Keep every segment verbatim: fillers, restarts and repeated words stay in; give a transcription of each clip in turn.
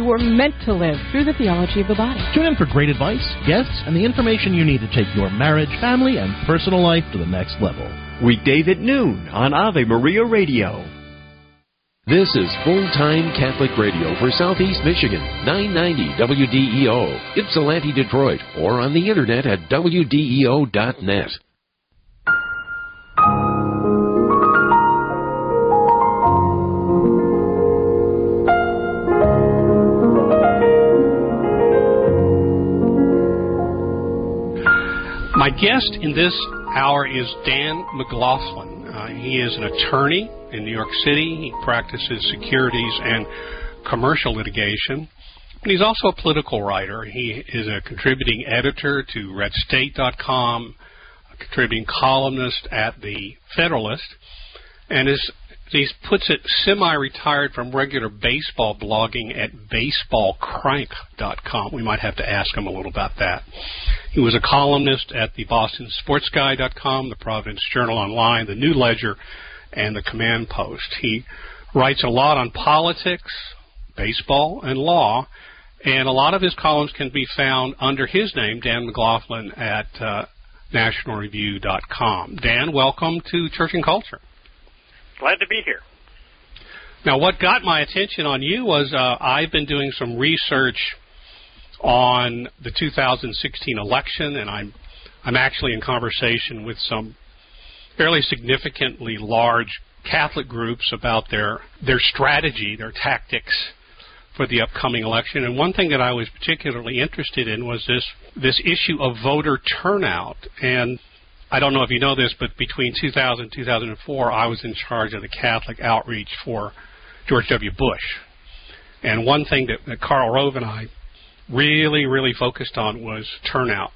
were meant to live through the theology of the body. Tune in for great advice, guests, and the information you need to take your marriage, family, and personal life to the next level. Weekdays at noon on Ave Maria Radio. This is full-time Catholic radio for Southeast Michigan, nine ninety W D E O, Ypsilanti, Detroit, or on the internet at W D E O dot net. My guest in this hour is Dan McLaughlin. Uh, he is an attorney in New York City. He practices securities and commercial litigation. And he's also a political writer. He is a contributing editor to red state dot com, a contributing columnist at The Federalist, and is, he puts it, semi-retired from regular baseball blogging at baseball crank dot com. We might have to ask him a little about that. He was a columnist at the Boston Sports Guy dot com, the Providence Journal Online, the New Ledger, and the Command Post. He writes a lot on politics, baseball, and law, and a lot of his columns can be found under his name, Dan McLaughlin, at uh, national review dot com. Dan, welcome to Church and Culture. Glad to be here. Now, what got my attention on you was uh, I've been doing some research on the two thousand sixteen election, and I'm I'm actually in conversation with some fairly significantly large Catholic groups about their their strategy, their tactics for the upcoming election. And one thing that I was particularly interested in was this this issue of voter turnout. And I don't know if you know this, but between two thousand and two thousand four, I was in charge of the Catholic outreach for George W. Bush. And one thing that, that Karl Rove and I really, really focused on was turnout.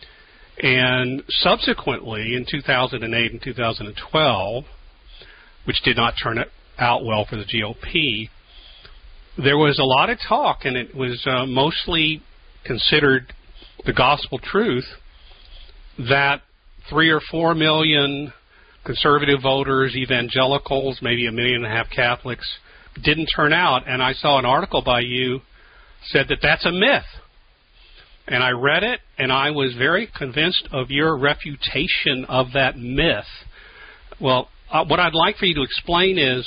And subsequently, in two thousand eight and two thousand twelve, which did not turn out well for the G O P, there was a lot of talk, and it was uh, mostly considered the gospel truth, that three or four million conservative voters, evangelicals, maybe a million and a half Catholics, didn't turn out. And I saw an article by you said that that's a myth. And I read it, and I was very convinced of your refutation of that myth. Well, uh, what I'd like for you to explain is,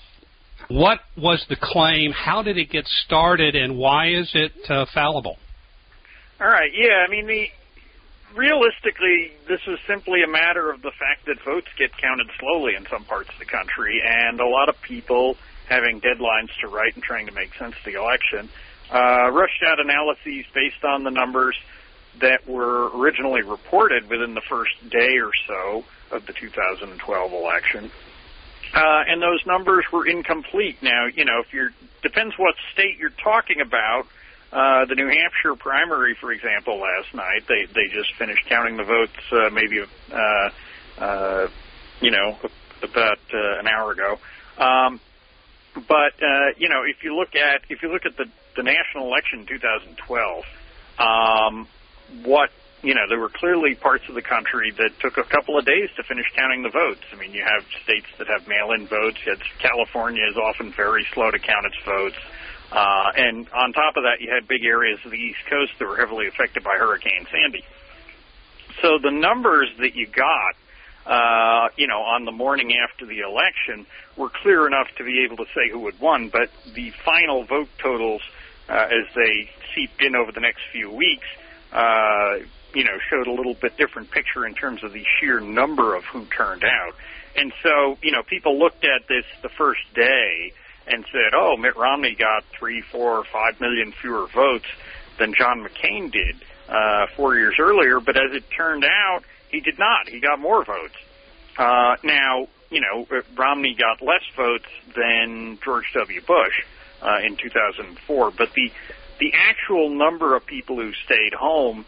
what was the claim, how did it get started, and why is it uh, fallible? All right, yeah, I mean, the, realistically, this is simply a matter of the fact that votes get counted slowly in some parts of the country, and a lot of people having deadlines to write and trying to make sense of the election Uh, rushed out analyses based on the numbers that were originally reported within the first day or so of the two thousand twelve election. Uh, and those numbers were incomplete. Now, you know, if you're, depends what state you're talking about. Uh, the New Hampshire primary, for example, last night, they, they just finished counting the votes uh, maybe, uh, uh, you know, about uh, an hour ago. Um, but, uh, you know, if you look at, if you look at the the national election in two thousand twelve, um, what, you know, there were clearly parts of the country that took a couple of days to finish counting the votes. I mean, you have states that have mail-in votes. It's, California is often very slow to count its votes. Uh, and on top of that, you had big areas of the East Coast that were heavily affected by Hurricane Sandy. So the numbers that you got, uh, you know, on the morning after the election were clear enough to be able to say who had won, but the final vote totals, Uh, as they seeped in over the next few weeks, uh, you know, showed a little bit different picture in terms of the sheer number of who turned out. And so, you know, people looked at this the first day and said, oh, Mitt Romney got three, four, five million fewer votes than John McCain did uh, four years earlier. But as it turned out, he did not. He got more votes. Uh, now, you know, Romney got less votes than George W. Bush Uh, in two thousand four, but the the actual number of people who stayed home,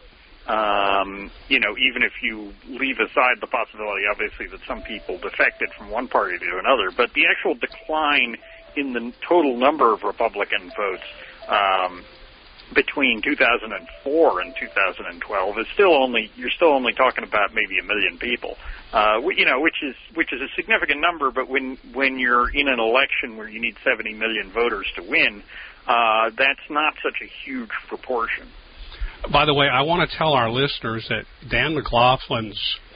um, you know, even if you leave aside the possibility, obviously, that some people defected from one party to another, but the actual decline in the total number of Republican votes um, between two thousand four and two thousand twelve is still only, you're still only talking about maybe a million people, uh, you know, which is which is a significant number, but when when you're in an election where you need seventy million voters to win, uh, that's not such a huge proportion. By the way, I want to tell our listeners that Dan McLaughlin's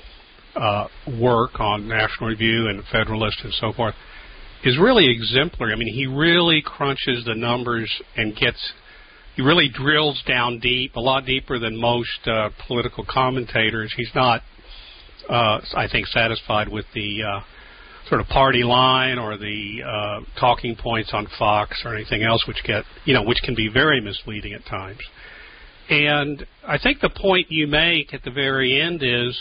uh, work on National Review and Federalist and so forth is really exemplary. I mean, he really crunches the numbers and gets, he really drills down deep, a lot deeper than most uh, political commentators. He's not, uh, I think, satisfied with the uh, sort of party line or the uh, talking points on Fox or anything else, which get, you know, which can be very misleading at times. And I think the point you make at the very end is,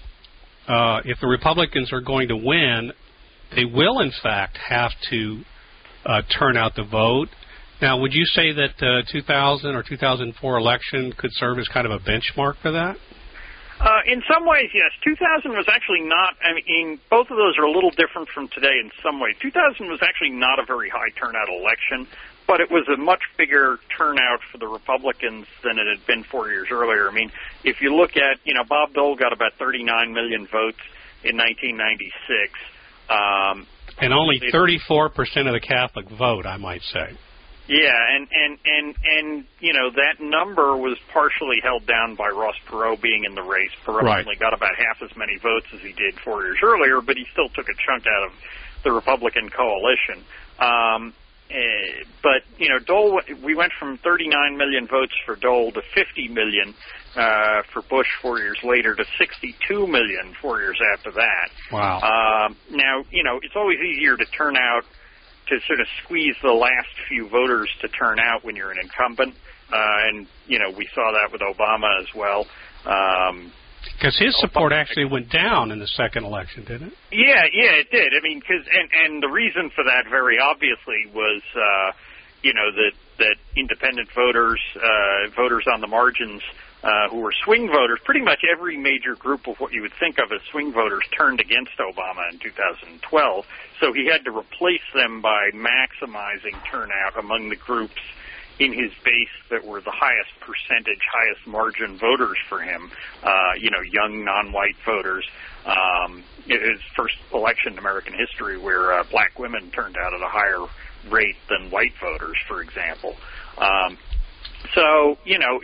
uh, if the Republicans are going to win, they will, in fact, have to uh, turn out the vote. Now, would you say that the uh, two thousand or two thousand four election could serve as kind of a benchmark for that? Uh, in some ways, yes. two thousand was actually not, I mean, both of those are a little different from today in some ways. two thousand was actually not a very high turnout election, but it was a much bigger turnout for the Republicans than it had been four years earlier. I mean, if you look at, you know, Bob Dole got about thirty-nine million votes in nineteen ninety-six. Um, and only thirty-four percent of the Catholic vote, I might say. Yeah, and, and, and, and you know, that number was partially held down by Ross Perot being in the race. Perot right. only got about half as many votes as he did four years earlier, but he still took a chunk out of the Republican coalition. Um, uh, but, you know, Dole, we went from thirty-nine million votes for Dole to fifty million uh, for Bush four years later to sixty-two million four years after that. Wow. Um, now, you know, it's always easier to turn out, to sort of squeeze the last few voters to turn out when you're an incumbent. Uh, and, you know, we saw that with Obama as well. Um, Because his support actually went down in the second election, didn't it? Yeah, yeah, it did. I mean, cause, and, and the reason for that very obviously was, uh, you know, that, that independent voters, uh, voters on the margins, uh, who were swing voters, pretty much every major group of what you would think of as swing voters turned against Obama in two thousand twelve. So he had to replace them by maximizing turnout among the groups in his base that were the highest percentage, highest margin voters for him, uh, you know, young non-white voters. Um, it was the first election in American history where uh, black women turned out at a higher rate than white voters, for example. Um, so, you know,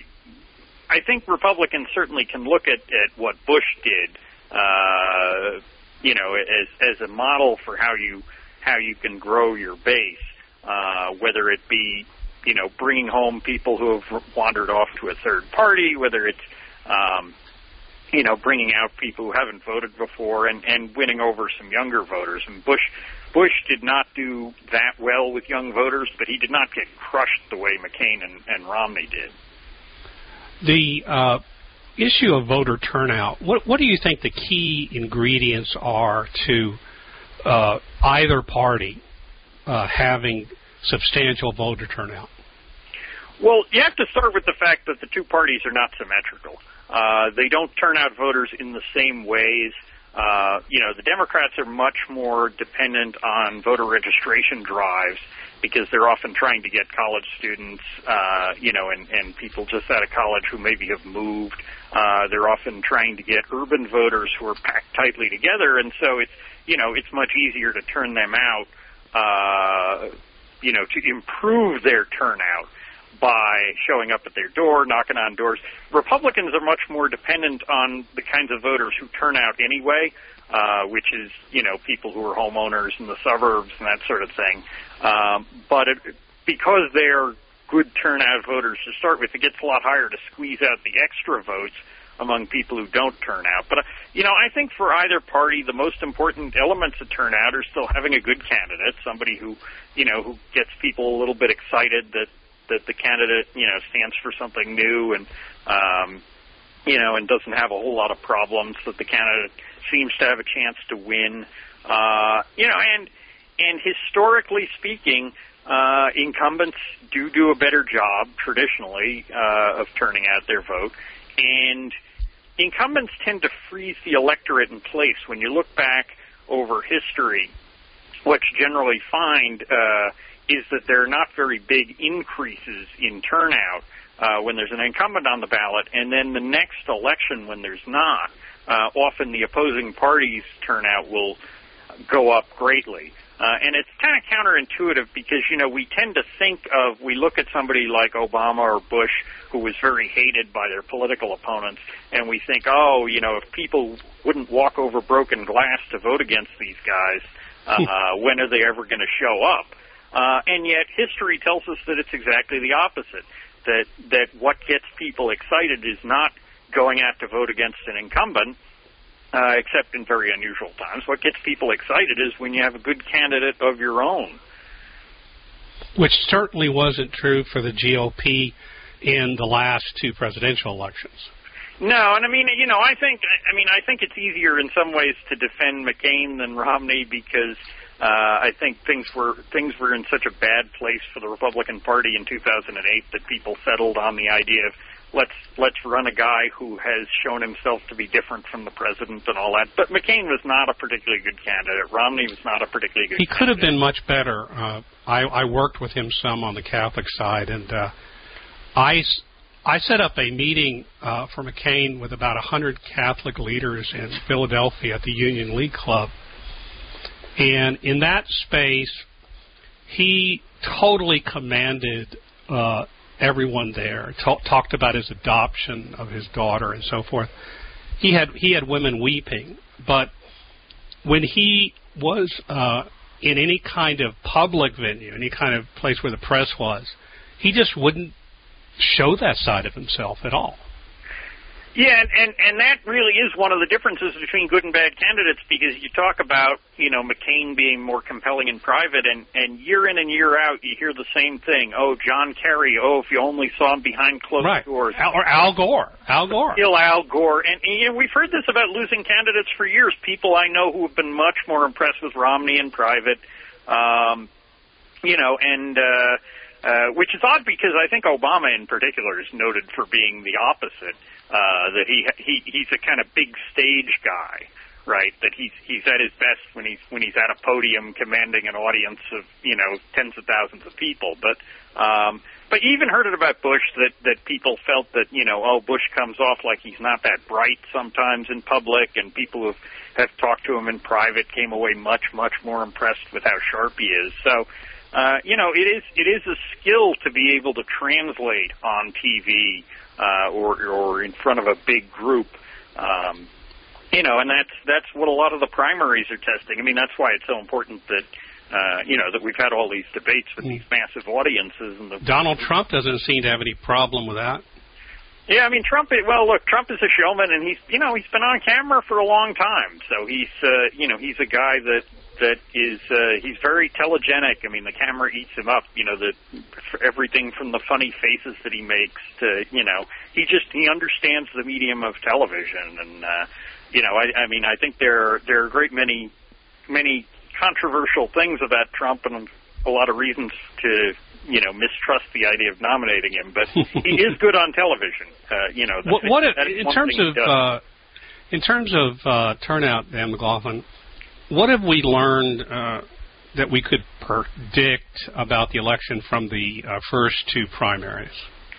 I think Republicans certainly can look at, at what Bush did, uh, you know, as as a model for how you how you can grow your base, uh, whether it be, you know, bringing home people who have wandered off to a third party, whether it's, um, you know, bringing out people who haven't voted before and, and winning over some younger voters. And Bush Bush did not do that well with young voters, but he did not get crushed the way McCain and, and Romney did. The uh, issue of voter turnout, what, what do you think the key ingredients are to uh, either party uh, having substantial voter turnout? Well, you have to start with the fact that the two parties are not symmetrical. Uh, they don't turn out voters in the same ways. Uh, you know, the Democrats are much more dependent on voter registration drives because they're often trying to get college students, uh, you know, and, and people just out of college who maybe have moved. Uh, they're often trying to get urban voters who are packed tightly together, and so it's, you know, it's much easier to turn them out, uh, you know, to improve their turnout by showing up at their door, knocking on doors. Republicans are much more dependent on the kinds of voters who turn out anyway, uh, which is, you know, people who are homeowners in the suburbs and that sort of thing. Um, but it, because they're good turnout voters to start with, it gets a lot harder to squeeze out the extra votes among people who don't turn out. But, uh, you know, I think for either party, the most important elements of turnout are still having a good candidate, somebody who, you know, who gets people a little bit excited that that the candidate, you know, stands for something new and, um, you know, and doesn't have a whole lot of problems, that the candidate seems to have a chance to win. Uh, you know, and and historically speaking, uh, incumbents do do a better job, traditionally, uh, of turning out their vote. And incumbents tend to freeze the electorate in place. When you look back over history, what you generally find uh, is that there are not very big increases in turnout uh, when there's an incumbent on the ballot, and then the next election when there's not, uh, often the opposing party's turnout will go up greatly. Uh, and it's kind of counterintuitive because, you know, we tend to think of, we look at somebody like Obama or Bush who was very hated by their political opponents, and we think, oh, you know, if people wouldn't walk over broken glass to vote against these guys, uh, when are they ever going to show up? Uh, and yet history tells us that it's exactly the opposite, that, that what gets people excited is not going out to vote against an incumbent, Uh, except in very unusual times. What gets people excited is when you have a good candidate of your own. Which certainly wasn't true for the G O P in the last two presidential elections. No, and I mean, you know, I think, I mean, I think it's easier in some ways to defend McCain than Romney because uh, I think things were things were in such a bad place for the Republican Party in two thousand eight that people settled on the idea of let's let's run a guy who has shown himself to be different from the president and all that. But McCain was not a particularly good candidate. Romney was not a particularly good he candidate. He could have been much better. Uh, I, I worked with him some on the Catholic side, and uh, I, I set up a meeting uh, for McCain with about one hundred Catholic leaders in Philadelphia at the Union League Club. And in that space, he totally commanded uh everyone there, talk, talked about his adoption of his daughter and so forth. He had he had women weeping, but when he was uh, in any kind of public venue, any kind of place where the press was, he just wouldn't show that side of himself at all. Yeah, and, and, and that really is one of the differences between good and bad candidates because you talk about, you know, McCain being more compelling in private, and, and year in and year out you hear the same thing. Oh, John Kerry, oh, if you only saw him behind closed right. doors. Al, or Al Gore. Al Gore. Still Al Gore. And, and, you know, we've heard this about losing candidates for years. People I know who have been much more impressed with Romney in private, um, you know, and... Uh, Uh, which is odd because I think Obama in particular is noted for being the opposite, uh, that he, he he's a kind of big stage guy, right? That he's he's at his best when he's when he's at a podium commanding an audience of, you know, tens of thousands of people. But um, but you even heard it about Bush that, that people felt that, you know, oh, Bush comes off like he's not that bright sometimes in public, and people who have, have talked to him in private came away much, much more impressed with how sharp he is. So, Uh, you know, it is it is a skill to be able to translate on T V uh, or or in front of a big group, um, you know, and that's that's what a lot of the primaries are testing. I mean, that's why it's so important that uh, you know that we've had all these debates with these massive audiences. And the Donald Trump doesn't seem to have any problem with that. Yeah, I mean, Trump, well, look, Trump is a showman, and he's, you know, he's been on camera for a long time. So he's, uh, you know, he's a guy that, that is, uh, he's very telegenic. I mean, the camera eats him up, you know, the, everything from the funny faces that he makes to, you know, he just, he understands the medium of television. And, uh, you know, I, I mean, I think there, there are a great many, many controversial things about Trump and a lot of reasons to, you know, mistrust the idea of nominating him, but he is good on television. Uh, you know, what, what that in terms of uh, in terms of uh, turnout, Dan McLaughlin, what have we learned uh, that we could predict about the election from the uh, first two primaries?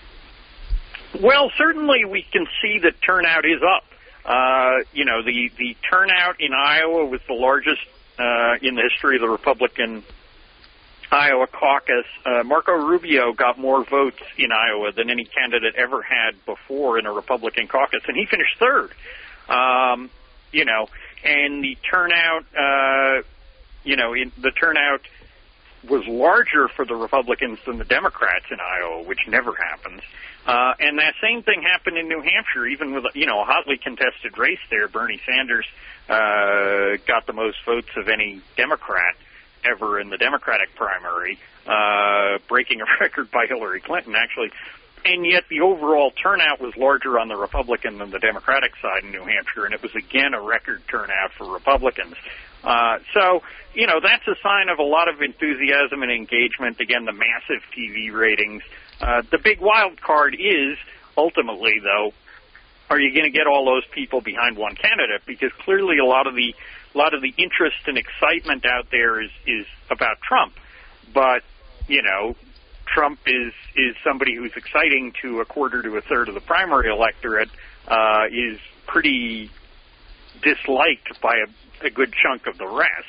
Well, certainly we can see that turnout is up. Uh, you know, the the turnout in Iowa was the largest uh, in the history of the Republican Iowa caucus. uh, Marco Rubio got more votes in Iowa than any candidate ever had before in a Republican caucus, and he finished third. Um, you know, and the turnout, uh, you know, in, the turnout was larger for the Republicans than the Democrats in Iowa, which never happens. Uh, and that same thing happened in New Hampshire, even with, you know, a hotly contested race there. Bernie Sanders uh, got the most votes of any Democrat ever in the Democratic primary, uh, breaking a record by Hillary Clinton, actually. And yet the overall turnout was larger on the Republican than the Democratic side in New Hampshire, and it was, again, a record turnout for Republicans. Uh, so, you know, that's a sign of a lot of enthusiasm and engagement. Again, the massive T V ratings. Uh, the big wild card is, ultimately, though, are you going to get all those people behind one candidate? Because clearly a lot of the A lot of the interest and excitement out there is, is about Trump. But, you know, Trump is, is somebody who's exciting to a quarter to a third of the primary electorate, uh, is pretty disliked by a, a good chunk of the rest.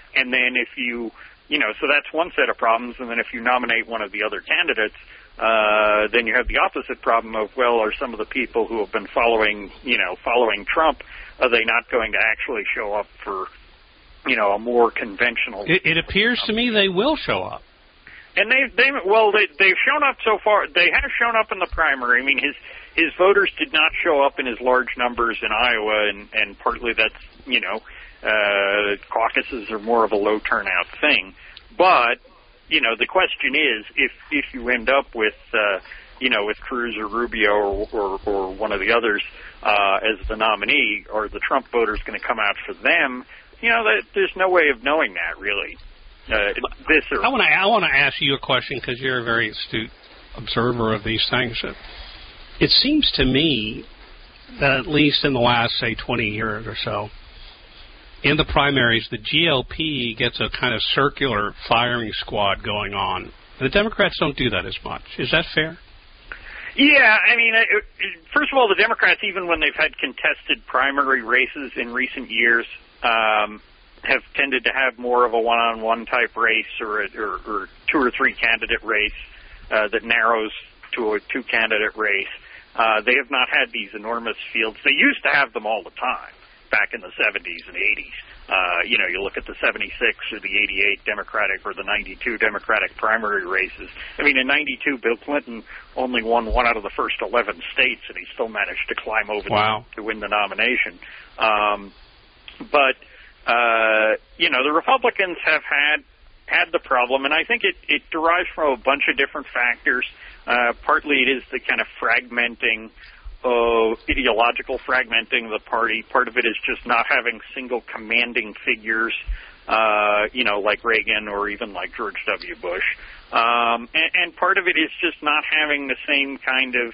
And then if you, you know, so that's one set of problems. And then if you nominate one of the other candidates, uh, then you have the opposite problem of, well, are some of the people who have been following, you know, following Trump, are they not going to actually show up for, you know, a more conventional? It, it appears to me they will show up. And they, they, well, they, they've shown up so far. They have shown up in the primary. I mean, his his voters did not show up in his large numbers in Iowa, and, and partly that's, you know, uh, caucuses are more of a low turnout thing. But, you know, the question is, if if you end up with, uh, you know, with Cruz or Rubio or or, or one of the others uh, as the nominee, are the Trump voters going to come out for them? You know, that, there's no way of knowing that, really. Uh, this or I want to I want to ask you a question because you're a very astute observer of these things. It seems to me that at least in the last, say, twenty years or so, in the primaries, the G O P gets a kind of circular firing squad going on. The Democrats don't do that as much. Is that fair? Yeah, I mean, it, it, first of all, the Democrats, even when they've had contested primary races in recent years, um, have tended to have more of a one-on-one type race or, a, or, or two or three candidate race uh, that narrows to a two-candidate race. Uh, they have not had these enormous fields. They used to have them all the time back in the seventies and eighties. Uh, you know, you look at the seventy-six or the eighty-eight Democratic or the ninety-two Democratic primary races. I mean, in ninety-two, Bill Clinton only won one out of the first eleven states, and he still managed to climb over wow. to win the nomination. Um, but, uh, you know, the Republicans have had had the problem, and I think it, it derives from a bunch of different factors. Uh, partly it is the kind of fragmenting, uh, ideological fragmenting of the party. Part of it is just not having single commanding figures, uh, you know, like Reagan or even like George W. Bush. Um, and, and part of it is just not having the same kind of,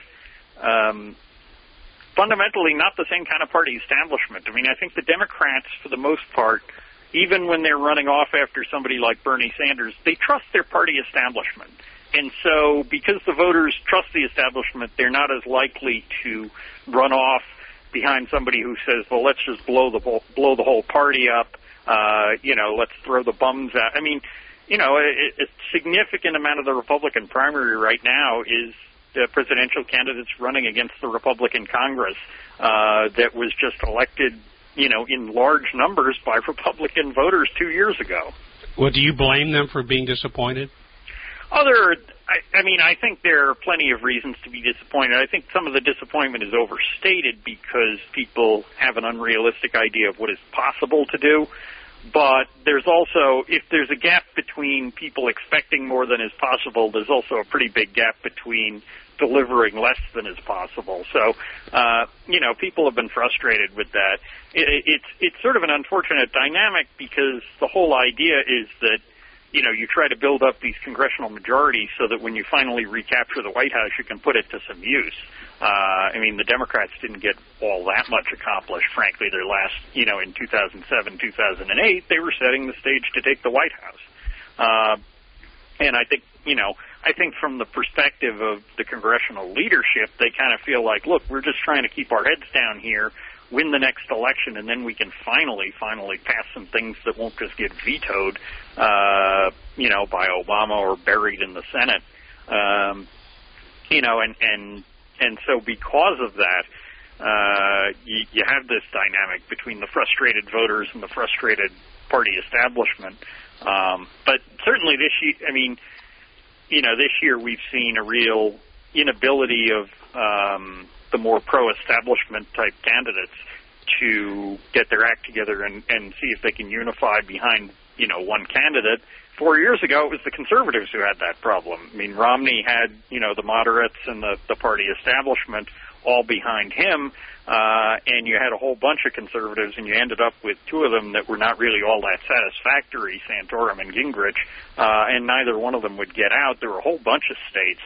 um, fundamentally not the same kind of party establishment. I mean, I think the Democrats, for the most part, even when they're running off after somebody like Bernie Sanders, they trust their party establishment. And so because the voters trust the establishment, they're not as likely to run off behind somebody who says, well, let's just blow the blow the whole party up, uh, you know, let's throw the bums out. I mean, you know, a, a significant amount of the Republican primary right now is the presidential candidates running against the Republican Congress uh, that was just elected, you know, in large numbers by Republican voters two years ago. Well, do you blame them for being disappointed? Other, I, I mean, I think there are plenty of reasons to be disappointed. I think some of the disappointment is overstated because people have an unrealistic idea of what is possible to do. But there's also, if there's a gap between people expecting more than is possible, there's also a pretty big gap between delivering less than is possible. So, uh, you know, people have been frustrated with that. It, it's it's sort of an unfortunate dynamic because the whole idea is that, you know, you try to build up these congressional majorities so that when you finally recapture the White House, you can put it to some use. Uh, I mean, the Democrats didn't get all that much accomplished, frankly. Their last, you know, in two thousand seven, two thousand eight, they were setting the stage to take the White House. Uh, and I think, you know, I think from the perspective of the congressional leadership, they kind of feel like, look, we're just trying to keep our heads down here, win the next election, and then we can finally, finally pass some things that won't just get vetoed, uh, you know, by Obama or buried in the Senate. Um, you know, and, and, and so because of that, uh, you, you have this dynamic between the frustrated voters and the frustrated party establishment. Um, but certainly this year, I mean, you know, this year we've seen a real inability of, um, the more pro-establishment type candidates to get their act together and, and see if they can unify behind, you know, one candidate. Four years ago, it was the conservatives who had that problem. I mean, Romney had, you know, the moderates and the, the party establishment all behind him, uh, and you had a whole bunch of conservatives, and you ended up with two of them that were not really all that satisfactory, Santorum and Gingrich, uh, and neither one of them would get out. There were a whole bunch of states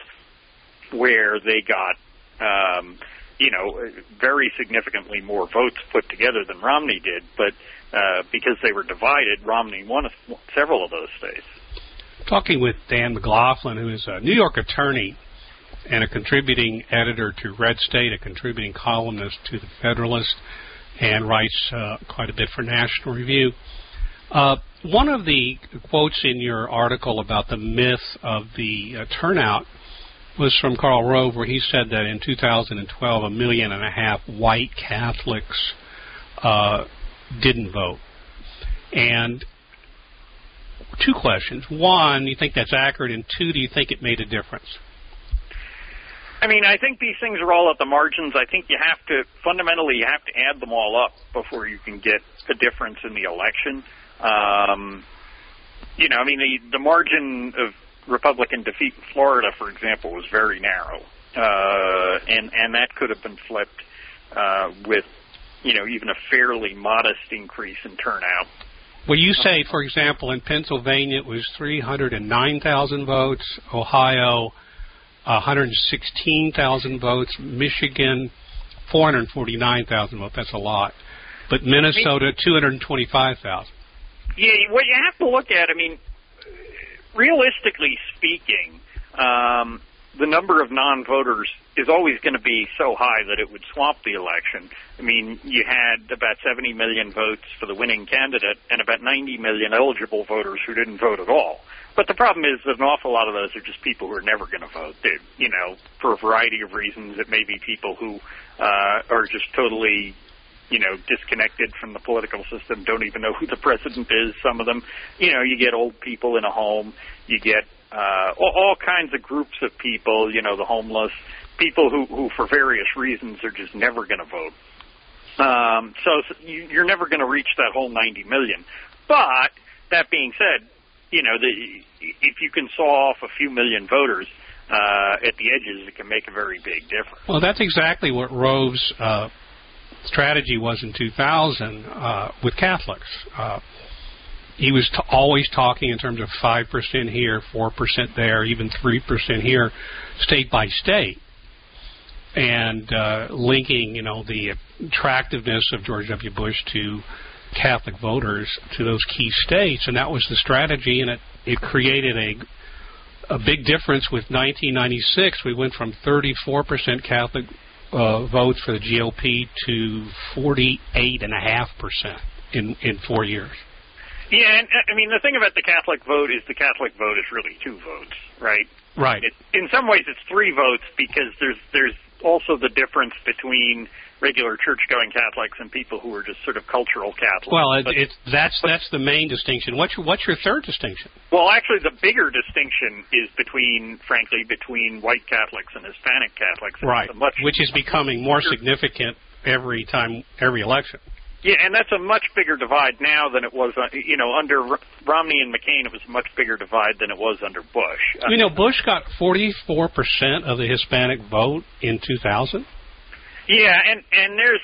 where they got Um, you know, very significantly more votes put together than Romney did, but uh, because they were divided, Romney won several of those states. Talking with Dan McLaughlin, who is a New York attorney and a contributing editor to Red State, a contributing columnist to The Federalist, and writes uh, quite a bit for National Review. Uh, one of the quotes in your article about the myth of the uh, turnout was from Karl Rove, where he said that in two thousand twelve, a million and a half white Catholics uh, didn't vote. And two questions. One, do you think that's accurate? And two, do you think it made a difference? I mean, I think these things are all at the margins. I think you have to, fundamentally, you have to add them all up before you can get a difference in the election. Um, you know, I mean, the, the margin of Republican defeat in Florida, for example, was very narrow. Uh, and, and that could have been flipped uh, with, you know, even a fairly modest increase in turnout. Well, you say, for example, in Pennsylvania it was three hundred nine thousand votes, Ohio one hundred sixteen thousand votes, Michigan four hundred forty-nine thousand votes. That's a lot. But Minnesota two hundred twenty-five thousand. Yeah, what you have to look at, I mean, realistically speaking, um, the number of non-voters is always going to be so high that it would swamp the election. I mean, you had about seventy million votes for the winning candidate and about ninety million eligible voters who didn't vote at all. But the problem is that an awful lot of those are just people who are never going to vote. They, you know, for a variety of reasons. It may be people who uh, are just totally, you know, disconnected from the political system, don't even know who the president is, some of them. You know, you get old people in a home. You get uh, all, all kinds of groups of people, you know, the homeless, people who, who for various reasons are just never going to vote. Um, so you, you're never going to reach that whole ninety million. But that being said, you know, the, if you can saw off a few million voters uh, at the edges, it can make a very big difference. Well, that's exactly what Rove's uh, strategy was in two thousand uh, with Catholics. Uh, he was t- always talking in terms of five percent here, four percent there, even three percent here, state by state, and uh, linking, you know, the attractiveness of George W. Bush to Catholic voters to those key states, and that was the strategy, and it, it created a a big difference with nineteen ninety-six. We went from thirty-four percent Catholic uh, votes for the G O P to forty-eight point five percent in, in four years. Yeah, and I mean, the thing about the Catholic vote is the Catholic vote is really two votes, right? Right. It, in some ways, it's three votes because there's there's also the difference between regular church-going Catholics and people who are just sort of cultural Catholics. Well, it, but, it's that's but, that's the main distinction. What's your, what's your third distinction? Well, actually, the bigger distinction is between, frankly, between white Catholics and Hispanic Catholics. Right, much, which is becoming more significant every time, every election. Yeah, and that's a much bigger divide now than it was, uh, you know, under Romney and McCain. It was a much bigger divide than it was under Bush. You know, Bush got forty-four percent of the Hispanic vote in two thousand. Yeah, and, and there's...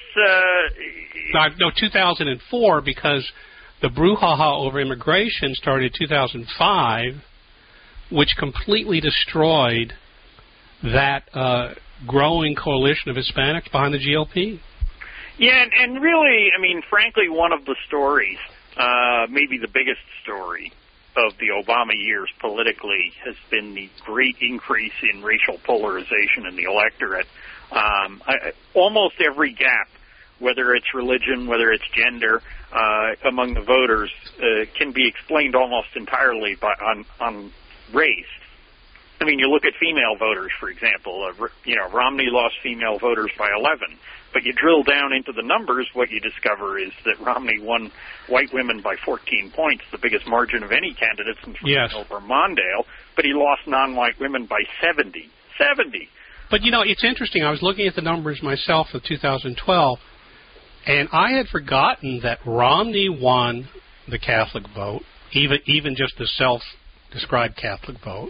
Uh, no, no, two thousand four, because the brouhaha over immigration started in two thousand five, which completely destroyed that uh, growing coalition of Hispanics behind the G O P. Yeah, and, and really, I mean, frankly, one of the stories, uh, maybe the biggest story of the Obama years politically, has been the great increase in racial polarization in the electorate. Um, I, almost every gap, whether it's religion, whether it's gender, uh, among the voters, uh, can be explained almost entirely by on, on race. I mean, you look at female voters, for example. Uh, you know, Romney lost female voters by eleven. But you drill down into the numbers, what you discover is that Romney won white women by fourteen points, the biggest margin of any candidate since yes. over Mondale. But he lost non-white women by seventy. seventy. But, you know, it's interesting. I was looking at the numbers myself for two thousand twelve, and I had forgotten that Romney won the Catholic vote, even even just the self-described Catholic vote,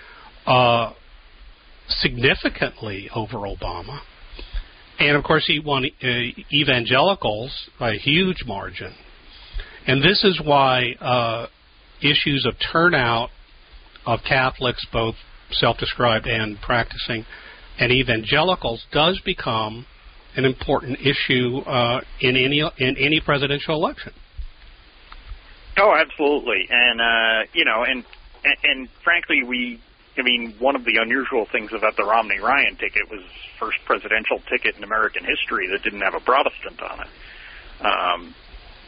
uh, significantly over Obama. And, of course, he won uh, evangelicals by a huge margin. And this is why uh, issues of turnout of Catholics, both self-described and practicing, and evangelicals does become an important issue uh, in any in any presidential election. Oh, absolutely. And, uh, you know, and, and, and frankly, we... I mean, one of the unusual things about the Romney-Ryan ticket was the first presidential ticket in American history that didn't have a Protestant on it. Um,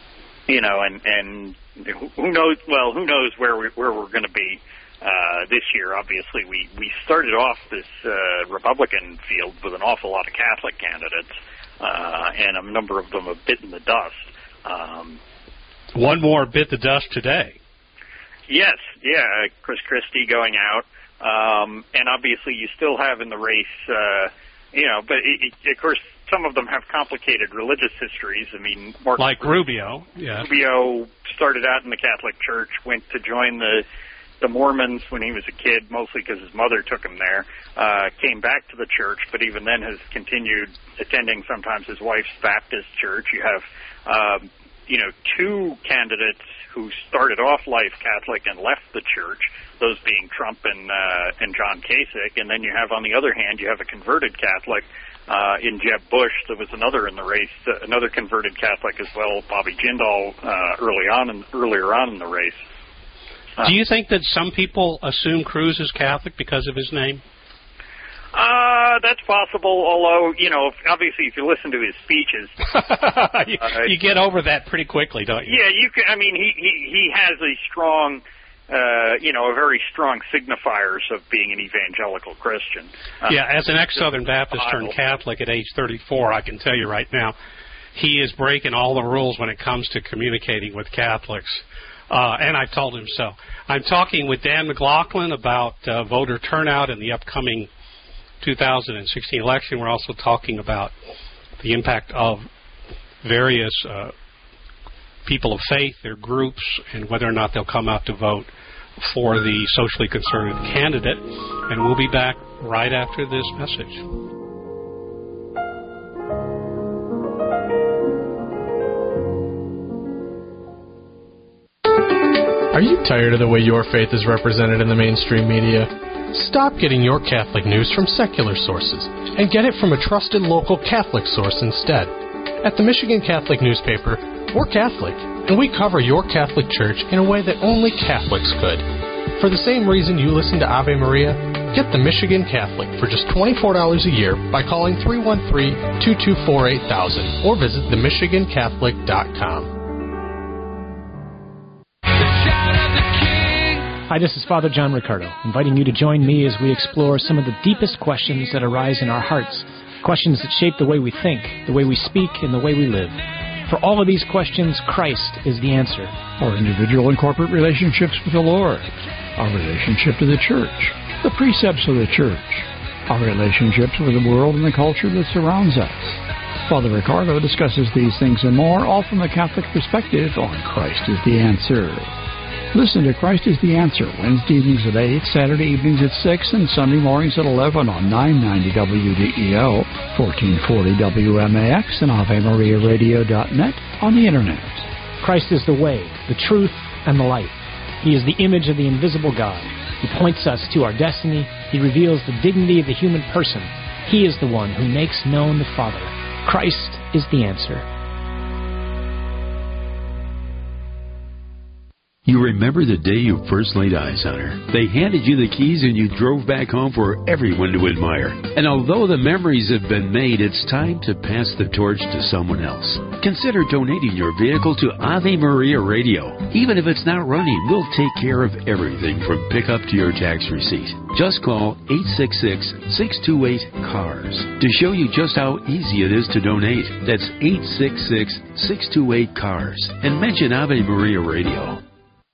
you know, and and who knows? Well, who knows where we where we're going to be uh, this year? Obviously, we we started off this uh, Republican field with an awful lot of Catholic candidates, uh, and a number of them have bitten the dust. Um, One more bit the dust today. Yes, yeah, Chris Christie going out, um, and obviously you still have in the race, uh, you know, but it, it, of course some of them have complicated religious histories. I mean, Mark like Rubio, yeah. Rubio started out in the Catholic Church, went to join the the Mormons when he was a kid, mostly because his mother took him there. Uh, came back to the church, but even then has continued attending sometimes his wife's Baptist church. You have, um, you know, two candidates who started off life Catholic and left the church, those being Trump and uh, and John Kasich. And then you have, on the other hand, you have a converted Catholic uh, in Jeb Bush. There was another in the race, uh, another converted Catholic as well, Bobby Jindal, uh, early on, in, earlier on in the race. Uh, Do you think that some people assume Cruz is Catholic because of his name? Uh, that's possible, although, you know, obviously if you listen to his speeches... you, uh, you get over that pretty quickly, don't you? Yeah, you can, I mean, he, he, he has a strong, uh, you know, a very strong signifiers of being an evangelical Christian. Uh, yeah, as an ex-Southern Baptist turned Catholic at age thirty-four, I can tell you right now, he is breaking all the rules when it comes to communicating with Catholics. Uh, and I told him so. I'm talking with Dan McLaughlin about uh, voter turnout in the upcoming two thousand sixteen election. We're also talking about the impact of various uh, people of faith, their groups, and whether or not they'll come out to vote for the socially conservative candidate. And we'll be back right after this message. Are you tired of the way your faith is represented in the mainstream media? Stop getting your Catholic news from secular sources and get it from a trusted local Catholic source instead. At the Michigan Catholic newspaper, we're Catholic, and we cover your Catholic church in a way that only Catholics could. For the same reason you listen to Ave Maria, get the Michigan Catholic for just twenty-four dollars a year by calling three one three, two two four, eight thousand or visit the michigan catholic dot com. Hi, this is Father John Riccardo, inviting you to join me as we explore some of the deepest questions that arise in our hearts, questions that shape the way we think, the way we speak, and the way we live. For all of these questions, Christ is the answer. Our individual and corporate relationships with the Lord, our relationship to the church, the precepts of the church, our relationships with the world and the culture that surrounds us. Father Riccardo discusses these things and more, all from a Catholic perspective on Christ is the Answer. Listen to Christ is the Answer, Wednesday evenings at eight, Saturday evenings at six, and Sunday mornings at eleven on nine ninety W D E O, fourteen forty W M A X, and Ave Maria Radio dot net on the Internet. Christ is the way, the truth, and the life. He is the image of the invisible God. He points us to our destiny. He reveals the dignity of the human person. He is the one who makes known the Father. Christ is the answer. You remember the day you first laid eyes on her. They handed you the keys and you drove back home for everyone to admire. And although the memories have been made, it's time to pass the torch to someone else. Consider donating your vehicle to Ave Maria Radio. Even if it's not running, we'll take care of everything from pickup to your tax receipt. Just call eight six six, six two eight, C A R S to show you just how easy it is to donate. That's eight six six, six two eight, C A R S and mention Ave Maria Radio.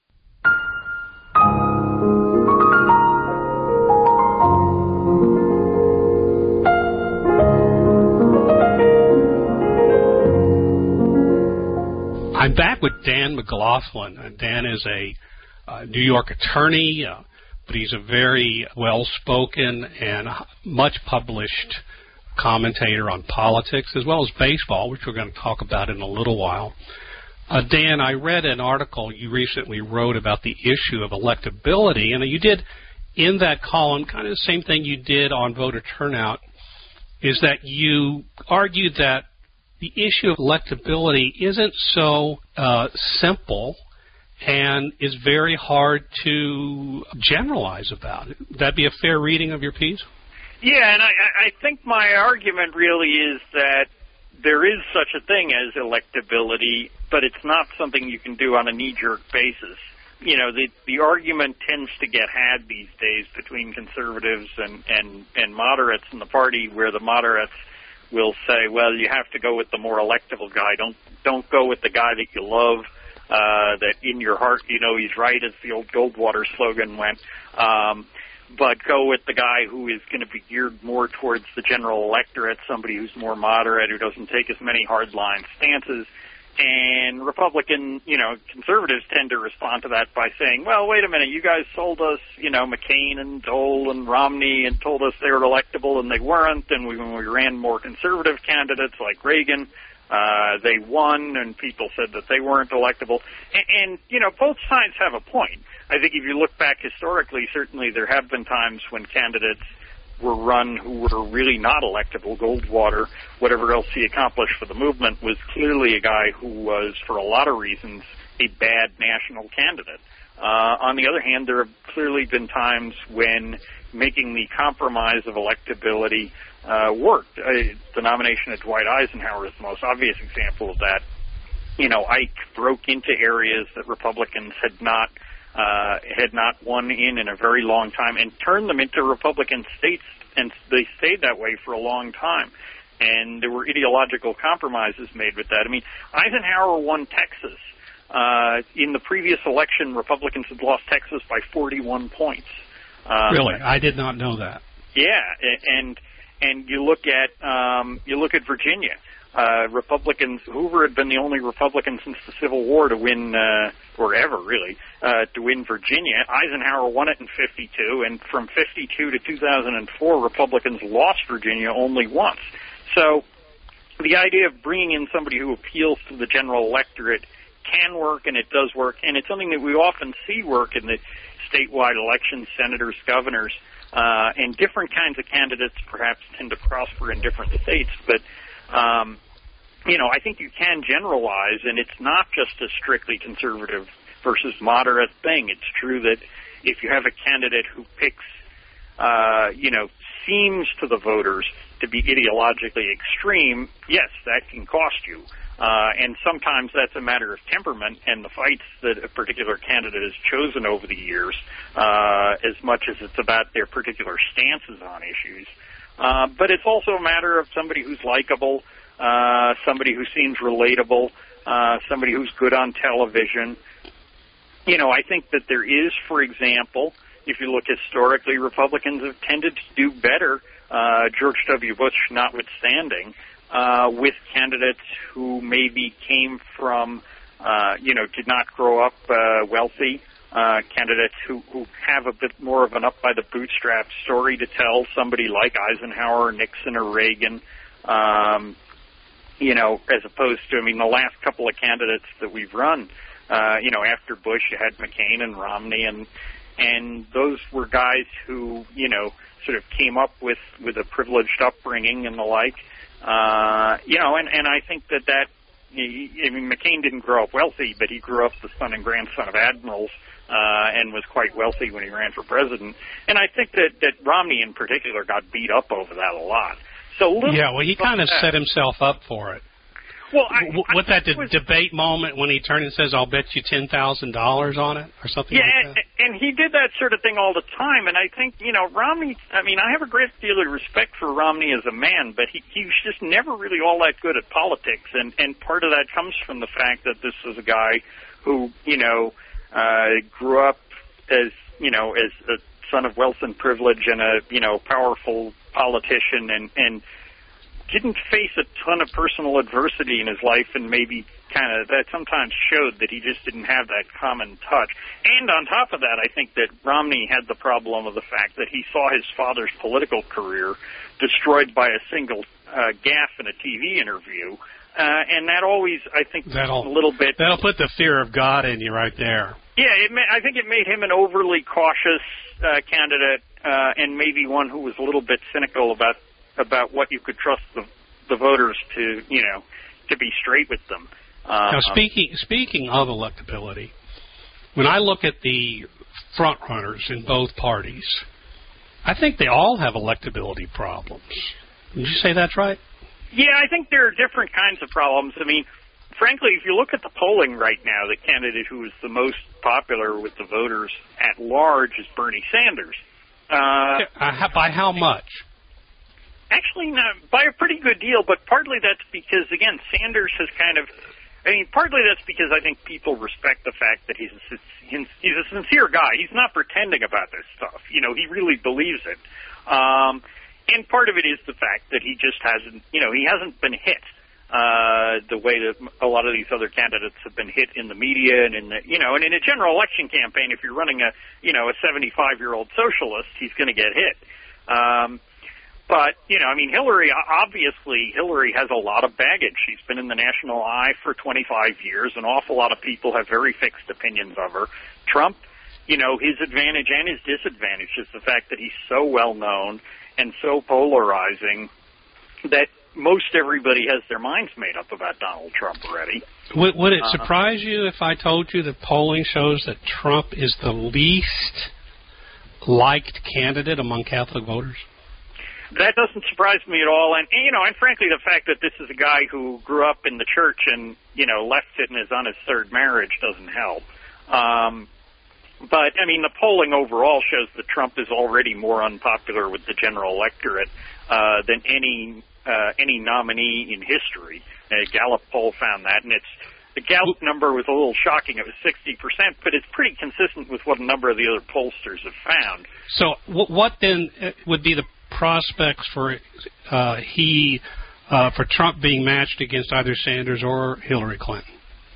I'm back with Dan McLaughlin. Uh, Dan is a uh, New York attorney, uh, but he's a very well-spoken and much published commentator on politics as well as baseball, which we're going to talk about in a little while. Uh, Dan, I read an article you recently wrote about the issue of electability, and you did in that column kind of the same thing you did on voter turnout, is that you argued that the issue of electability isn't so uh, simple and is very hard to generalize about. Would that be a fair reading of your piece? Yeah, and I, I think my argument really is that there is such a thing as electability but it's not something you can do on a knee-jerk basis. You know, the the argument tends to get had these days between conservatives and, and, and moderates in the party, where the moderates will say, well, you have to go with the more electable guy. Don't don't go with the guy that you love, uh, that in your heart you know he's right, as the old Goldwater slogan went. Um, but go with the guy who is going to be geared more towards the general electorate, somebody who's more moderate, who doesn't take as many hardline stances. And Republican, you know, conservatives tend to respond to that by saying, well, wait a minute, you guys sold us, you know, McCain and Dole and Romney and told us they were electable and they weren't. And we, when we ran more conservative candidates like Reagan, uh, they won and people said that they weren't electable. And, and, you know, both sides have a point. I think if you look back historically, certainly there have been times when candidates were run who were really not electable. Goldwater, whatever else he accomplished for the movement, was clearly a guy who was, for a lot of reasons, a bad national candidate. Uh, on the other hand, there have clearly been times when making the compromise of electability uh, worked. Uh, the nomination of Dwight Eisenhower is the most obvious example of that. You know, Ike broke into areas that Republicans had not Uh, had not won in in a very long time, and turned them into Republican states, and they stayed that way for a long time. And there were ideological compromises made with that. I mean, Eisenhower won Texas. Uh, in the previous election, Republicans had lost Texas by forty-one points. Um, really? I did not know that. Yeah, and and you look at um, you look at Virginia. Uh, Republicans, Hoover had been the only Republican since the Civil War to win, uh, or ever really, uh, to win Virginia. Eisenhower won it in fifty-two, and from fifty-two to two thousand four, Republicans lost Virginia only once. So the idea of bringing in somebody who appeals to the general electorate can work, and it does work, and it's something that we often see work in the statewide elections, senators, governors, uh, and different kinds of candidates perhaps tend to prosper in different states, but Um, you know, I think you can generalize, and it's not just a strictly conservative versus moderate thing. It's true that if you have a candidate who picks, uh, you know, seems to the voters to be ideologically extreme, yes, that can cost you. Uh, and sometimes that's a matter of temperament and the fights that a particular candidate has chosen over the years, uh, as much as it's about their particular stances on issues. Uh, but it's also a matter of somebody who's likable, uh, somebody who seems relatable, uh, somebody who's good on television. You know, I think that there is, for example, if you look historically, Republicans have tended to do better, uh, George W. Bush notwithstanding, uh, with candidates who maybe came from, uh, you know, did not grow up uh, wealthy. Uh, candidates who, who have a bit more of an up-by-the-bootstraps story to tell, somebody like Eisenhower, Nixon, or Reagan, um, you know, as opposed to, I mean, the last couple of candidates that we've run, uh, you know, after Bush, you had McCain and Romney, and and those were guys who, you know, sort of came up with, with a privileged upbringing and the like. Uh, you know, and, and I think that that, I mean, McCain didn't grow up wealthy, but he grew up the son and grandson of admirals, Uh, and was quite wealthy when he ran for president. And I think that, that Romney in particular got beat up over that a lot. So yeah, well, he kind of that. set himself up for it. Well, I, w- with I that de- was, debate moment when he turned and says, "I'll bet you ten thousand dollars on it," or something yeah, like that. And, and he did that sort of thing all the time. And I think, you know, Romney. I mean, I have a great deal of respect for Romney as a man, but he he's just never really all that good at politics. And and part of that comes from the fact that this was a guy who, you know, Uh, grew up as, you know, as a son of wealth and privilege and a, you know, powerful politician, and, and didn't face a ton of personal adversity in his life, and maybe kind of that sometimes showed that he just didn't have that common touch. And on top of that, I think that Romney had the problem of the fact that he saw his father's political career destroyed by a single uh, gaffe in a T V interview. Uh, and that always, I think, that'll, a little bit... That'll put the fear of God in you right there. Yeah, it may, I think it made him an overly cautious uh, candidate, uh, and maybe one who was a little bit cynical about about what you could trust the, the voters to, you know, to be straight with them. Uh, now, speaking speaking of electability, when I look at the front runners in both parties, I think they all have electability problems. Would you say that's right? Yeah, I think there are different kinds of problems. I mean, frankly, if you look at the polling right now, the candidate who is the most popular with the voters at large is Bernie Sanders. Uh, uh, by how much? Actually, not by a pretty good deal, but partly that's because, again, Sanders has kind of, I mean, partly that's because I think people respect the fact that he's a, he's a sincere guy. He's not pretending about this stuff. You know, he really believes it. Um, and part of it is the fact that he just hasn't, you know, he hasn't been hit uh, the way that a lot of these other candidates have been hit in the media and in the, you know, and in a general election campaign, if you're running a, you know, a seventy-five-year-old socialist, he's going to get hit. Um, But, you know, I mean, Hillary, obviously, Hillary has a lot of baggage. She's been in the national eye for twenty-five years. An awful lot of people have very fixed opinions of her. Trump, you know, his advantage and his disadvantage is the fact that he's so well-known and so polarizing that most everybody has their minds made up about Donald Trump already. Would, would it uh, surprise you if I told you that polling shows that Trump is the least liked candidate among Catholic voters? That doesn't surprise me at all, and, and you know, and frankly, the fact that this is a guy who grew up in the church and, you know, left it and is on his third marriage doesn't help. Um, but, I mean, the polling overall shows that Trump is already more unpopular with the general electorate uh, than any uh, any nominee in history. A Gallup poll found that, and it's the Gallup number was a little shocking. It was sixty percent, but it's pretty consistent with what a number of the other pollsters have found. So what then would be the prospects for uh, he uh, for Trump being matched against either Sanders or Hillary Clinton?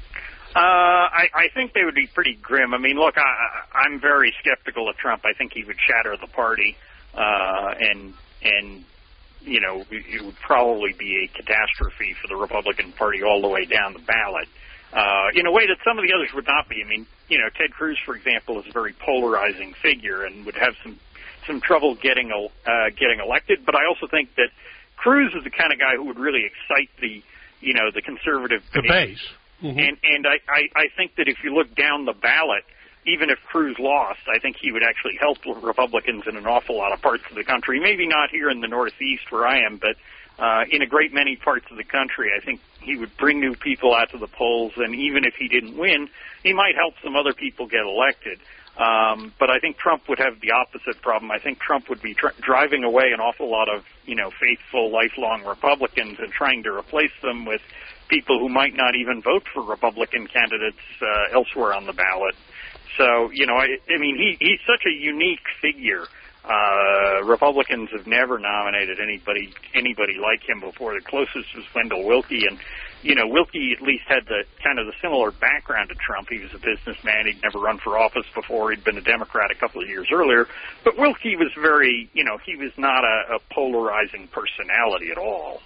Uh, I, I think they would be pretty grim. I mean, look, I, I'm very skeptical of Trump. I think he would shatter the party, uh, and and you know, it would probably be a catastrophe for the Republican Party all the way down the ballot, uh, in a way that some of the others would not be. I mean, you know, Ted Cruz, for example, is a very polarizing figure and would have some some trouble getting uh, getting elected. But I also think that Cruz is the kind of guy who would really excite the, you know, the conservative the base. Mm-hmm. And and I, I, I think that if you look down the ballot, even if Cruz lost, I think he would actually help Republicans in an awful lot of parts of the country. Maybe not here in the Northeast where I am, but uh, in a great many parts of the country. I think he would bring new people out to the polls, and even if he didn't win, he might help some other people get elected. Um, but I think Trump would have the opposite problem. I think Trump would be tr- driving away an awful lot of, you know, faithful, lifelong Republicans and trying to replace them with people who might not even vote for Republican candidates uh, elsewhere on the ballot. So, you know, I, I mean, he, he's such a unique figure. Uh, Republicans have never nominated anybody anybody like him before. The closest was Wendell Willkie, and you know, Willkie at least had the kind of the similar background to Trump. He was a businessman. He'd never run for office before. He'd been a Democrat a couple of years earlier. But Willkie was very, you know, he was not a, a polarizing personality at all.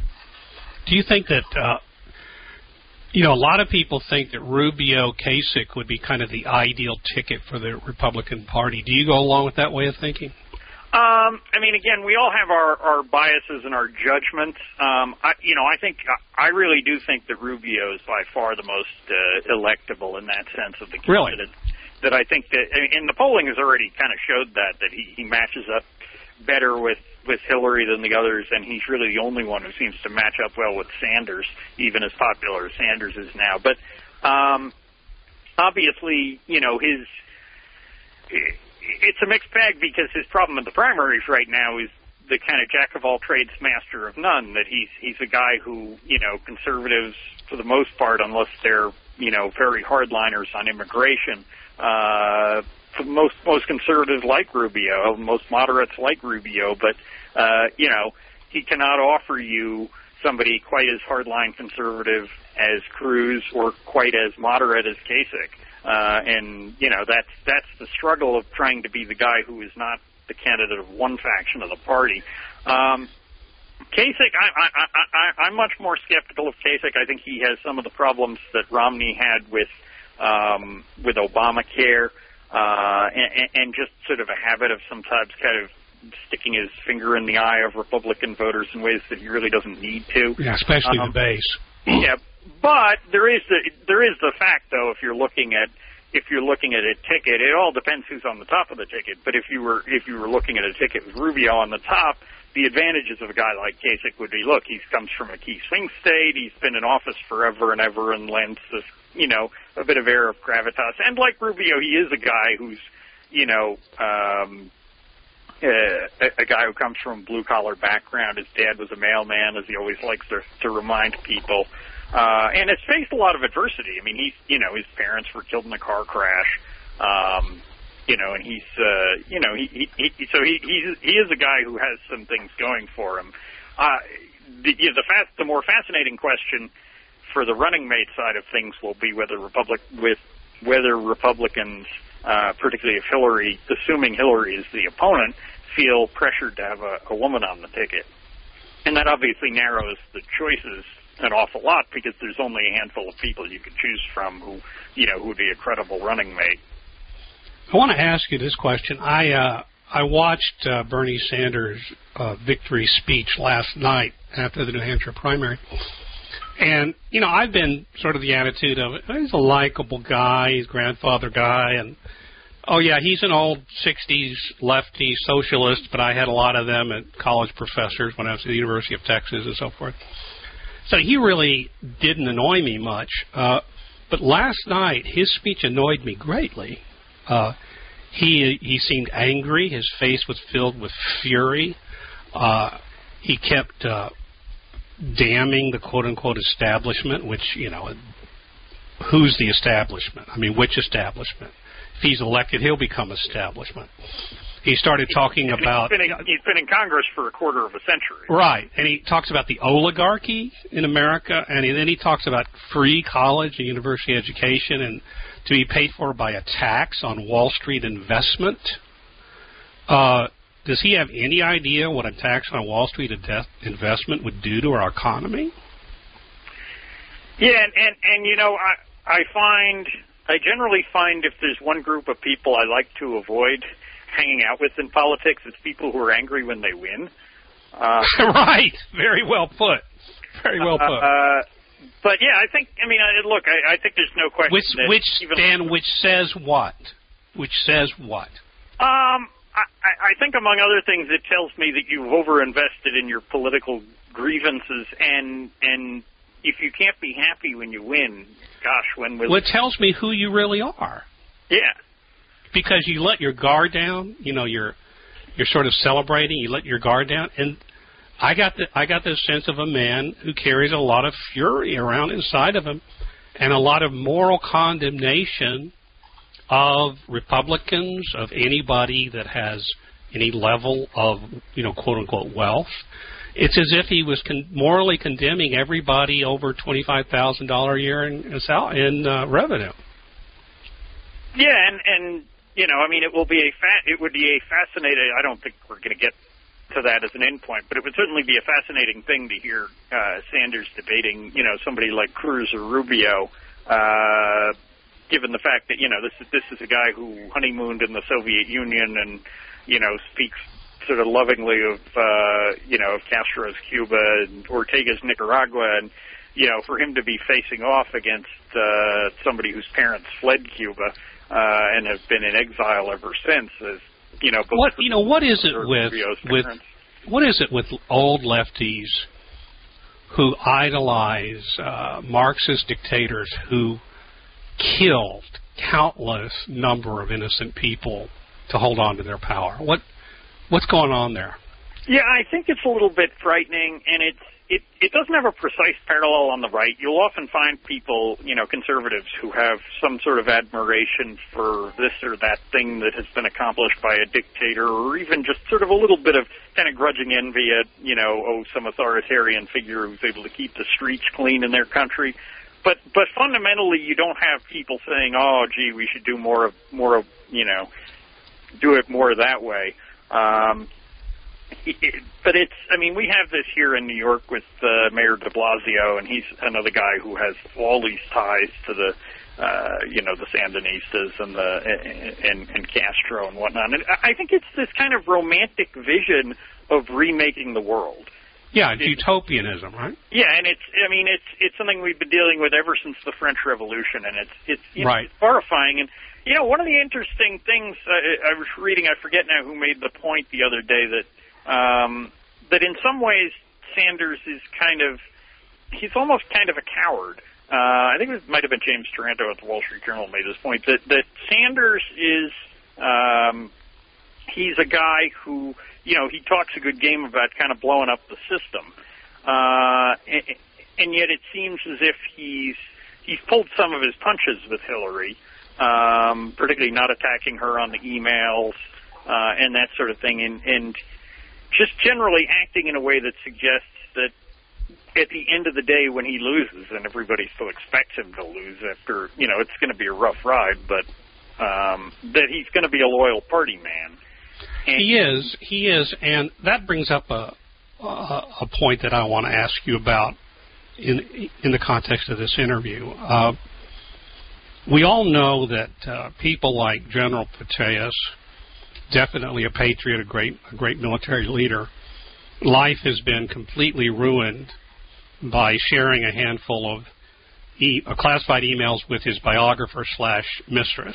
Do you think that, uh, you know, a lot of people think that Rubio Kasich would be kind of the ideal ticket for the Republican Party. Do you go along with that way of thinking? Um, I mean, again, we all have our, our biases and our judgments. Um, I, you know, I think I really do think that Rubio is by far the most uh, electable in that sense of the candidate. Really? That I think that, and the polling has already kind of showed that that he, he matches up better with, with Hillary than the others, and he's really the only one who seems to match up well with Sanders, even as popular as Sanders is now. But um, obviously, you know, his. It's a mixed bag because his problem in the primaries right now is the kind of jack of all trades, master of none. That he's he's a guy who, you know, conservatives for the most part, unless they're, you know, very hardliners on immigration, uh, for most most conservatives like Rubio, most moderates like Rubio, but uh, you know, he cannot offer you somebody quite as hardline conservative as Cruz or quite as moderate as Kasich. Uh, and, you know, that's that's the struggle of trying to be the guy who is not the candidate of one faction of the party. Um, Kasich, I, I, I, I'm much more skeptical of Kasich. I think he has some of the problems that Romney had with um, with Obamacare uh, and, and just sort of a habit of sometimes kind of sticking his finger in the eye of Republican voters in ways that he really doesn't need to. Yeah, especially um, the base. Yeah. But there is the there is the fact, though, if you're looking at, if you're looking at a ticket, it all depends who's on the top of the ticket. But if you were if you were looking at a ticket with Rubio on the top, the advantages of a guy like Kasich would be, look, he comes from a key swing state, he's been in office forever and ever, and lends this, you know, a bit of air of gravitas. And like Rubio, he is a guy who's, you know, um, uh, a, a guy who comes from a blue-collar background. His dad was a mailman, as he always likes to, to remind people. Uh, and has faced a lot of adversity. I mean, he's, you know, his parents were killed in a car crash. Um, you know, and he's, uh, you know, he, he, he so he, he's, he is a guy who has some things going for him. Uh, the, you know, the fast, the more fascinating question for the running mate side of things will be whether Republic, with, whether Republicans, uh, particularly if Hillary, assuming Hillary is the opponent, feel pressured to have a, a woman on the ticket. And that obviously narrows the choices an awful lot, because there's only a handful of people you can choose from who, you know, who would be a credible running mate. I want to ask you this question. I uh, I watched uh, Bernie Sanders' uh, victory speech last night after the New Hampshire primary, and you know, I've been sort of the attitude of, he's a likable guy, he's a grandfather guy, and oh yeah, he's an old sixties lefty socialist, but I had a lot of them at college professors when I was at the University of Texas and so forth. So he really didn't annoy me much. Uh, but last night, his speech annoyed me greatly. Uh, he he seemed angry. His face was filled with fury. Uh, he kept uh, damning the quote-unquote establishment, which, you know, who's the establishment? I mean, which establishment? If he's elected, he'll become establishment. He started talking and about... He's been, in, he's been in Congress for a quarter of a century. Right. And he talks about the oligarchy in America, and he, then he talks about free college and university education and to be paid for by a tax on Wall Street investment. Uh, does he have any idea what a tax on Wall Street investment would do to our economy? Yeah, and, and, and you know, I, I find... I generally find if there's one group of people I like to avoid hanging out with in politics, it's people who are angry when they win. Uh, right. Very well put. Very well put. Uh, but yeah, I think. I mean, I, look, I, I think there's no question. Which, that which even Dan, which says what? Which says what? Um, I, I think among other things, it tells me that you've overinvested in your political grievances, and and if you can't be happy when you win, gosh, when will? Well, it tells me who you really are. Yeah. Because you let your guard down, you know, you're you're sort of celebrating. You let your guard down, and I got the I got this sense of a man who carries a lot of fury around inside of him, and a lot of moral condemnation of Republicans, of anybody that has any level of, you know, quote unquote wealth. It's as if he was con- morally condemning everybody over twenty-five thousand dollars a year in in uh, revenue. Yeah, and and. You know, I mean, it will be a fa- it would be a fascinating. I don't think we're going to get to that as an endpoint, but it would certainly be a fascinating thing to hear uh, Sanders debating, you know, somebody like Cruz or Rubio, uh, given the fact that, you know, this is this is a guy who honeymooned in the Soviet Union and, you know, speaks sort of lovingly of uh, you know of Castro's Cuba and Ortega's Nicaragua, and you know, for him to be facing off against uh, somebody whose parents fled Cuba. Uh, and have been in exile ever since. As you know, what you know, what is it with with what is it with old lefties who idolize uh, Marxist dictators who killed countless number of innocent people to hold on to their power? What what's going on there? Yeah, I think it's a little bit frightening, and it's it it doesn't have a precise parallel on the right. You'll often find people, you know, conservatives who have some sort of admiration for this or that thing that has been accomplished by a dictator, or even just sort of a little bit of kind of grudging envy at, you know, oh, some authoritarian figure who's able to keep the streets clean in their country. But but fundamentally, you don't have people saying, oh, gee, we should do more of more of, you know, do it more that way. Um, It, but it's, I mean, we have this here in New York with uh, Mayor de Blasio, and he's another guy who has all these ties to the, uh, you know, the Sandinistas and the and, and Castro and whatnot. And I think it's this kind of romantic vision of remaking the world. Yeah, it's utopianism, right? Yeah, and it's I mean it's it's something we've been dealing with ever since the French Revolution, and it's it's, you know, right. it's horrifying. And you know, one of the interesting things uh, I was reading, I forget now who made the point the other day that um, that in some ways Sanders is kind of he's almost kind of a coward. Uh, I think it might have been James Taranto at the Wall Street Journal made this point that that Sanders is um, he's a guy who. You know, he talks a good game about kind of blowing up the system, uh, and, and yet it seems as if he's he's pulled some of his punches with Hillary, um, particularly not attacking her on the emails uh, and that sort of thing, and, and just generally acting in a way that suggests that at the end of the day, when he loses, and everybody still expects him to lose after, you know, it's going to be a rough ride, but um, that he's going to be a loyal party man. He is, he is, and that brings up a a, a point that I want to ask you about in in the context of this interview. Uh, we all know that uh, people like General Petraeus, definitely a patriot, a great a great military leader, life has been completely ruined by sharing a handful of e- uh, classified emails with his biographer slash mistress.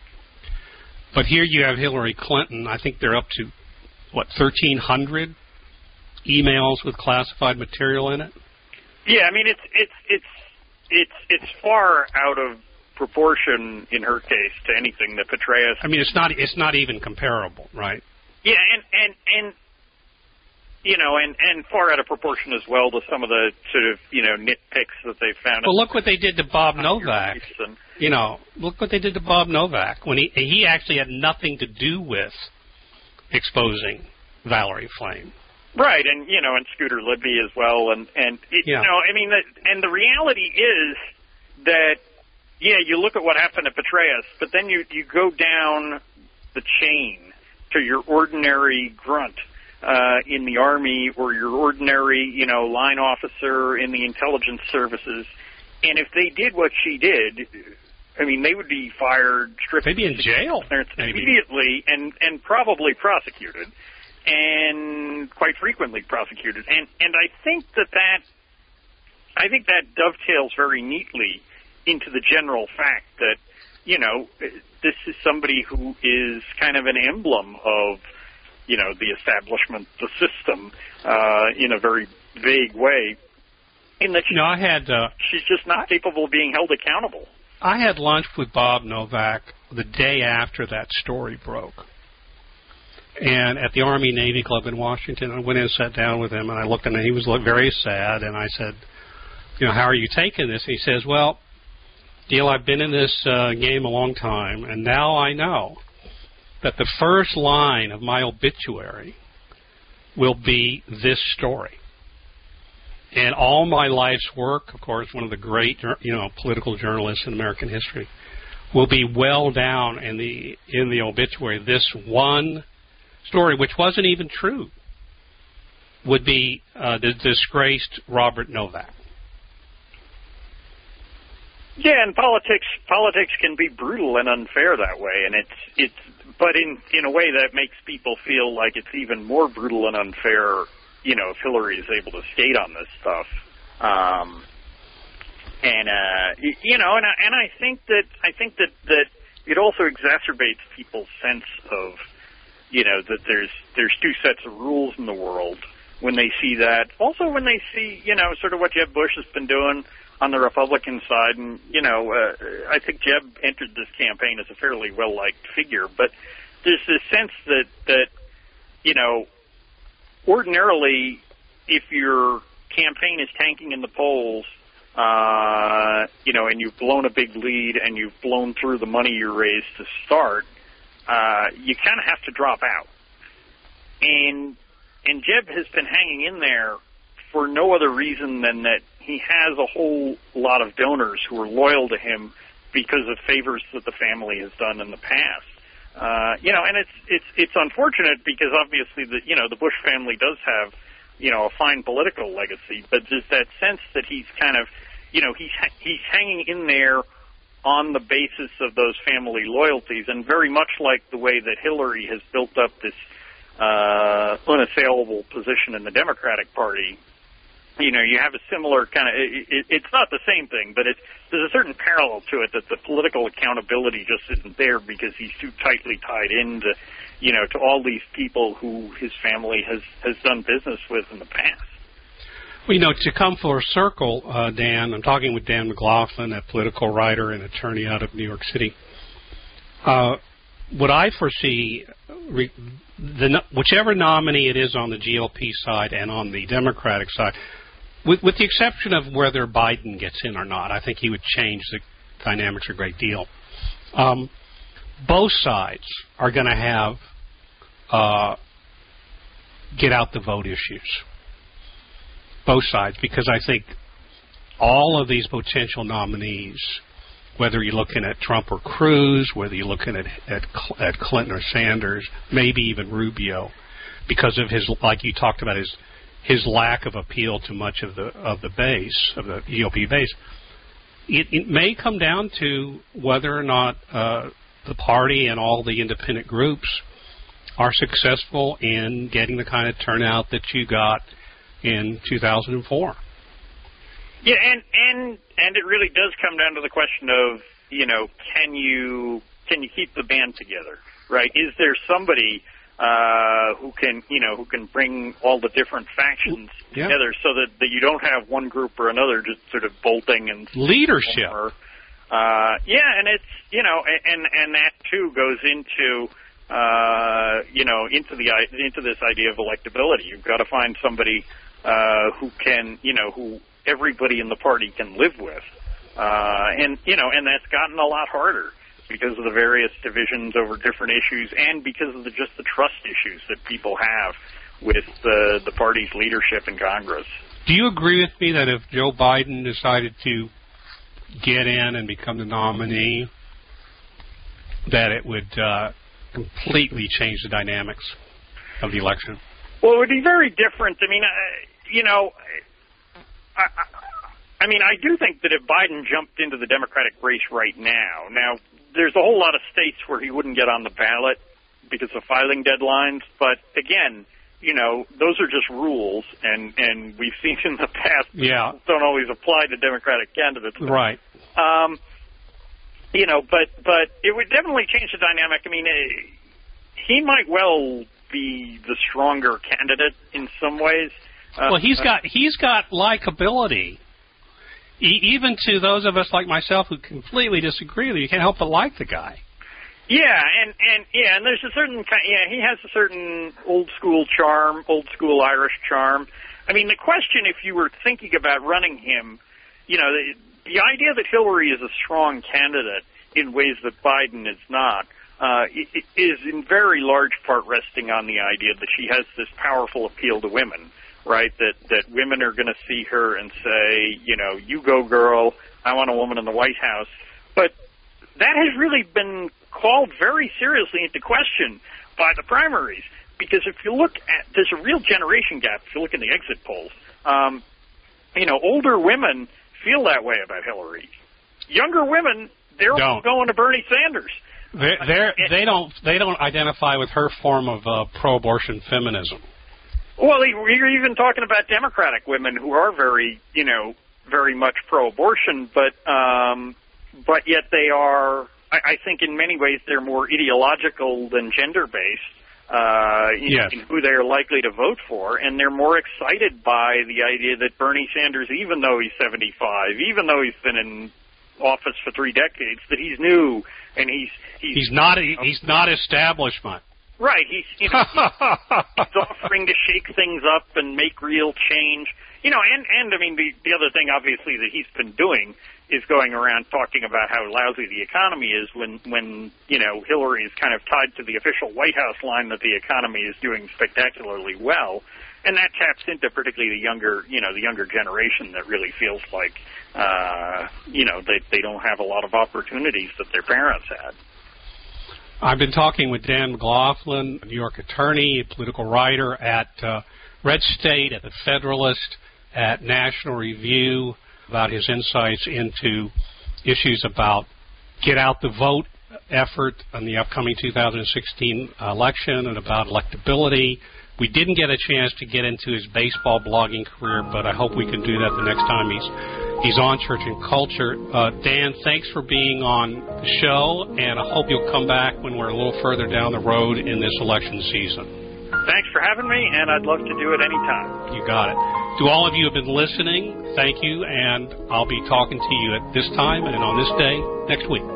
But here you have Hillary Clinton. I think they're up to, what, thirteen hundred emails with classified material in it? Yeah, I mean, it's it's it's it's it's far out of proportion in her case to anything that Petraeus. I mean, it's not it's not even comparable, right? Yeah, and and and you know, and and far out of proportion as well to some of the sort of you know nitpicks that they found. Well, look what they did to Bob Novak. And, You know, look what they did to Bob Novak when he he actually had nothing to do with exposing Valerie Flame. Right, and you know, and Scooter Libby as well, and and it, yeah. you know, I mean, the, and the reality is that yeah, you look at what happened to Petraeus, but then you you go down the chain to your ordinary grunt uh, in the Army or your ordinary you know line officer in the intelligence services, and if they did what she did. I mean, they would be fired, stripped, maybe in jail, immediately, and and probably prosecuted, and quite frequently prosecuted. And and I think that that I think that dovetails very neatly into the general fact that you know this is somebody who is kind of an emblem of you know the establishment, the system, uh, in a very vague way. In that she, no, I had uh, she's just not capable of being held accountable. I had lunch with Bob Novak the day after that story broke. And at the Army-Navy Club in Washington, I went in and sat down with him, and I looked at him, and he was very sad, and I said, you know, how are you taking this? And he says, well, Neil, I've been in this uh, game a long time, and now I know that the first line of my obituary will be this story. And all my life's work, of course, one of the great, you know, political journalists in American history, will be well down in the in the obituary. This one story, which wasn't even true, would be uh, the disgraced Robert Novak. Yeah, and politics politics can be brutal and unfair that way, and it's it's but in in a way that makes people feel like it's even more brutal and unfair. You know, if Hillary is able to skate on this stuff, um, and uh, you know, and I, and I think that I think that, that it also exacerbates people's sense of, you know, that there's there's two sets of rules in the world when they see that. Also, when they see, you know, sort of what Jeb Bush has been doing on the Republican side, and you know, uh, I think Jeb entered this campaign as a fairly well-liked figure, but there's this sense that that you know. Ordinarily, if your campaign is tanking in the polls, uh, you know, and you've blown a big lead and you've blown through the money you raised to start, uh, you kind of have to drop out. And and Jeb has been hanging in there for no other reason than that he has a whole lot of donors who are loyal to him because of favors that the family has done in the past. Uh, you know, and it's it's it's unfortunate because obviously the you know the Bush family does have you know a fine political legacy, but there's that sense that he's kind of you know he's he's hanging in there on the basis of those family loyalties, and very much like the way that Hillary has built up this uh, unassailable position in the Democratic Party, you know, you have a similar kind of, it, it, it's not the same thing, but it's, there's a certain parallel to it, that the political accountability just isn't there because he's too tightly tied into, you know, to all these people who his family has, has done business with in the past. Well, you know, to come full circle, uh, Dan, I'm talking with Dan McLaughlin, a political writer and attorney out of New York City. Uh, what I foresee, re, the, whichever nominee it is on the G O P side and on the Democratic side, with, with the exception of whether Biden gets in or not, I think he would change the dynamics a great deal. Um, both sides are going to have uh, get out the vote issues. Both sides, because I think all of these potential nominees, whether you're looking at Trump or Cruz, whether you're looking at, at at Clinton or Sanders, maybe even Rubio, because of his, like you talked about, his his lack of appeal to much of the of the base of the G O P base, it, it may come down to whether or not uh, the party and all the independent groups are successful in getting the kind of turnout that you got in two thousand four. Yeah, and and and it really does come down to the question of, you know, can you can you keep the band together, right? Is there somebody uh, who can, you know, who can bring all the different factions yeah. together so that, that you don't have one group or another just sort of bolting and leadership. Or, uh, yeah, and it's, you know, and and that too goes into. Uh, you know, into the into this idea of electability. You've got to find somebody uh, who can, you know, who everybody in the party can live with, uh, and you know, and that's gotten a lot harder because of the various divisions over different issues, and because of the, just the trust issues that people have with the the party's leadership in Congress. Do you agree with me that if Joe Biden decided to get in and become the nominee, that it would uh, completely change the dynamics of the election? Well, it would be very different. I mean, uh, you know, I, I, I mean, I do think that if Biden jumped into the Democratic race right now, now there's a whole lot of states where he wouldn't get on the ballot because of filing deadlines. But again, you know, those are just rules, and, and we've seen in the past yeah. don't always apply to Democratic candidates. Right. Um, You know, but but it would definitely change the dynamic. I mean, uh, he might well be the stronger candidate in some ways. Uh, well, he's got he's got likability, e- even to those of us like myself who completely disagree with you. You can't help but like the guy. Yeah, and and yeah, and there's a certain kind. Yeah, he has a certain old school charm, old school Irish charm. I mean, the question, if you were thinking about running him, you know. The, The idea that Hillary is a strong candidate in ways that Biden is not uh, is in very large part resting on the idea that she has this powerful appeal to women, right? That that women are going to see her and say, you know, you go girl, I want a woman in the White House. But that has really been called very seriously into question by the primaries, because if you look at, there's a real generation gap if you look in the exit polls. Um, you know, older women feel that way about Hillary. Younger women, they're all going to Bernie Sanders. They're, they're, they don't. They don't identify with her form of uh, pro-abortion feminism. Well, you're even talking about Democratic women who are very, you know, very much pro-abortion, but um, but yet they are. I, I think in many ways they're more ideological than gender-based. Uh, in, yes. in who they're likely to vote for, and they're more excited by the idea that Bernie Sanders, even though he's seventy-five, even though he's been in office for three decades, that he's new and he's he's, he's not you know, he's not establishment. Right, he's you know he's, he's offering to shake things up and make real change. You know, and and I mean the the other thing obviously that he's been doing is going around talking about how lousy the economy is when, when, you know, Hillary is kind of tied to the official White House line that the economy is doing spectacularly well. And that taps into particularly the younger, you know, the younger generation that really feels like, uh, you know, they, they don't have a lot of opportunities that their parents had. I've been talking with Dan McLaughlin, a New York attorney, a political writer at uh, Red State, at The Federalist, at National Review, about his insights into issues about get out the vote effort on the upcoming two thousand sixteen election and about electability. We didn't get a chance to get into his baseball blogging career, but I hope we can do that the next time he's he's on Church and Culture. Uh, Dan, thanks for being on the show, and I hope you'll come back when we're a little further down the road in this election season. Thanks for having me, and I'd love to do it anytime. You got it. To all of you who have been listening, thank you, and I'll be talking to you at this time and on this day next week.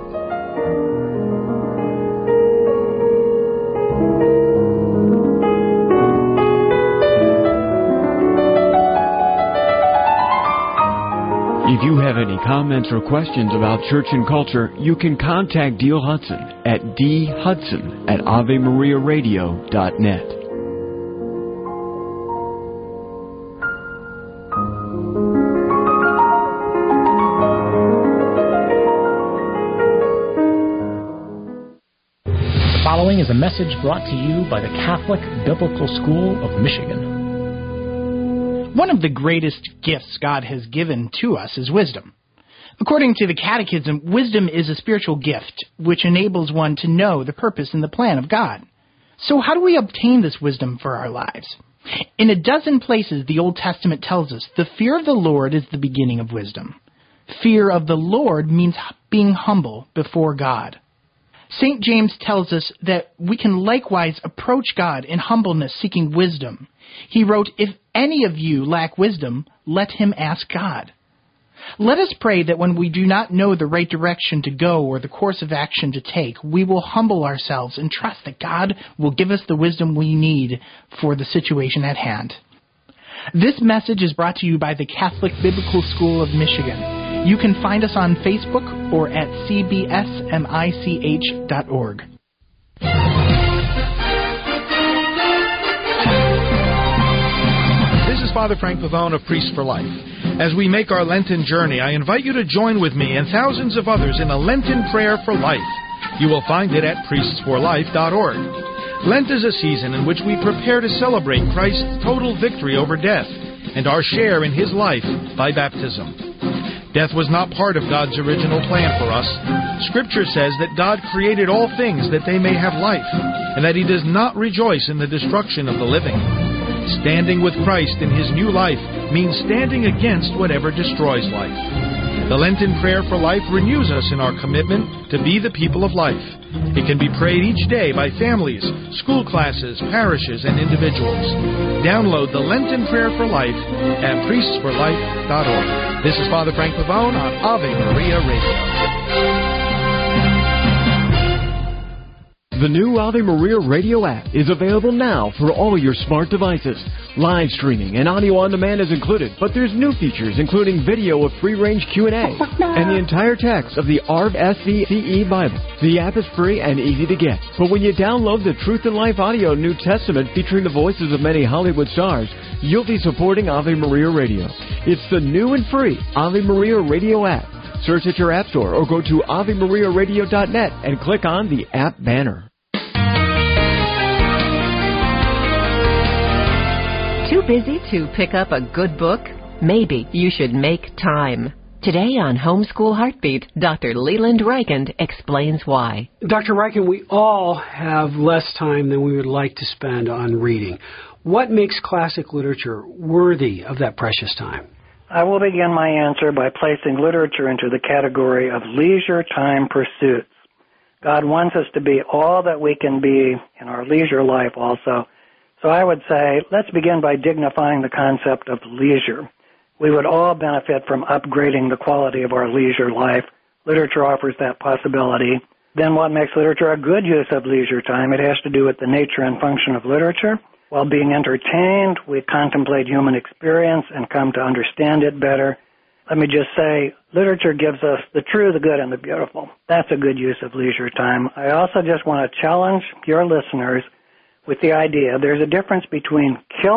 If you have any comments or questions about Church and Culture, you can contact Dale Hudson at d hudson at ave maria radio dot net. The following is a message brought to you by the Catholic Biblical School of Michigan. One of the greatest gifts God has given to us is wisdom. According to the Catechism, wisdom is a spiritual gift which enables one to know the purpose and the plan of God. So how do we obtain this wisdom for our lives? In a dozen places, the Old Testament tells us the fear of the Lord is the beginning of wisdom. Fear of the Lord means being humble before God. Saint James tells us that we can likewise approach God in humbleness, seeking wisdom. He wrote, "If any of you lack wisdom, let him ask God." Let us pray that when we do not know the right direction to go or the course of action to take, we will humble ourselves and trust that God will give us the wisdom we need for the situation at hand. This message is brought to you by the Catholic Biblical School of Michigan. You can find us on Facebook or at c b s mich dot org. This is Father Frank Pavone of Priests for Life. As we make our Lenten journey, I invite you to join with me and thousands of others in a Lenten prayer for life. You will find it at priests for life dot org. Lent is a season in which we prepare to celebrate Christ's total victory over death and our share in his life by baptism. Death was not part of God's original plan for us. Scripture says that God created all things that they may have life, and that he does not rejoice in the destruction of the living. Standing with Christ in his new life means standing against whatever destroys life. The Lenten Prayer for Life renews us in our commitment to be the people of life. It can be prayed each day by families, school classes, parishes, and individuals. Download the Lenten Prayer for Life at priests for life dot org. This is Father Frank Pavone on Ave Maria Radio. The new Ave Maria Radio app is available now for all your smart devices. Live streaming and audio on demand is included, but there's new features including video of free-range Q and A and the entire text of the A R V S C C E Bible. The app is free and easy to get, but when you download the Truth and Life Audio New Testament featuring the voices of many Hollywood stars, you'll be supporting Ave Maria Radio. It's the new and free Ave Maria Radio app. Search at your app store or go to ave maria radio dot net and click on the app banner. Too busy to pick up a good book? Maybe you should make time. Today on Homeschool Heartbeat, Doctor Leland Reichand explains why. Doctor Reichand, we all have less time than we would like to spend on reading. What makes classic literature worthy of that precious time? I will begin my answer by placing literature into the category of leisure time pursuits. God wants us to be all that we can be in our leisure life also. So I would say, let's begin by dignifying the concept of leisure. We would all benefit from upgrading the quality of our leisure life. Literature offers that possibility. Then what makes literature a good use of leisure time? It has to do with the nature and function of literature. While being entertained, we contemplate human experience and come to understand it better. Let me just say, literature gives us the true, the good, and the beautiful. That's a good use of leisure time. I also just want to challenge your listeners with the idea there's a difference between killing